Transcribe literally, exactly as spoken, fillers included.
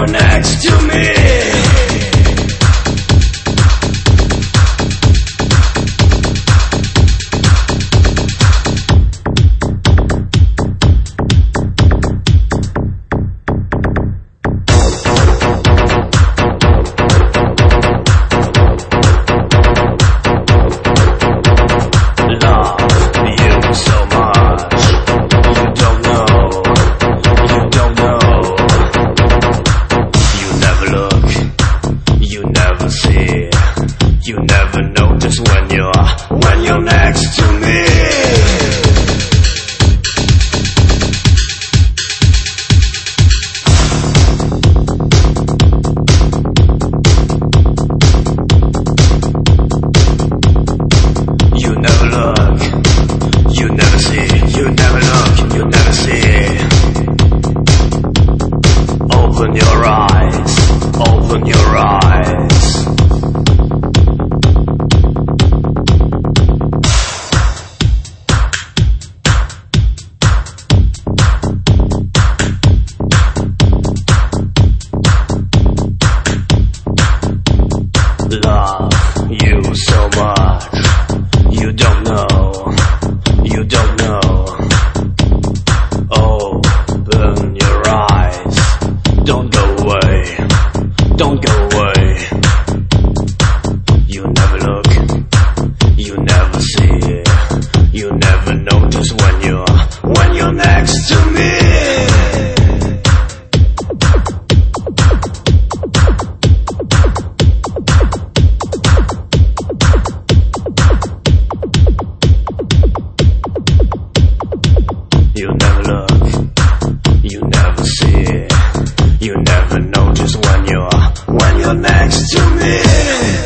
you're next to me. You never notice when you're, when you're next to me. You never look, you never see, you never look, you never see. Open your eyes, open your eyes. Love you so much, you don't know, you don't know. Open your eyes, don't go away, don't go away. You never look, you never see, you never notice when you're, when you're next to me. You never look, you never see, you never notice when you're, when you're next to me.